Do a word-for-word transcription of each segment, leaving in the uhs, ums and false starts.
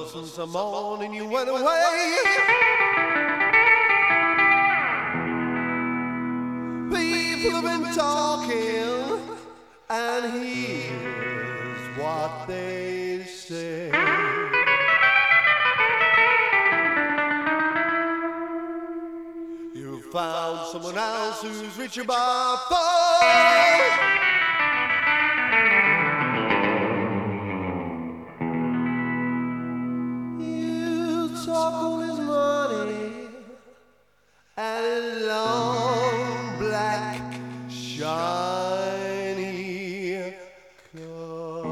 since the morning you went away. People have been talking, and here's what they say. You found someone else who's richer by far. Talk all his money and a long black shiny car.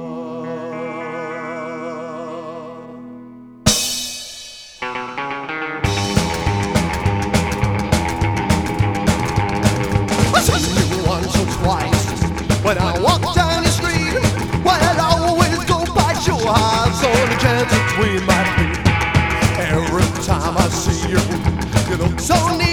I seen you once or twice when I walk down the street. Well, I always go past your house on the chance that we might be. Every time I see you, you look so neat.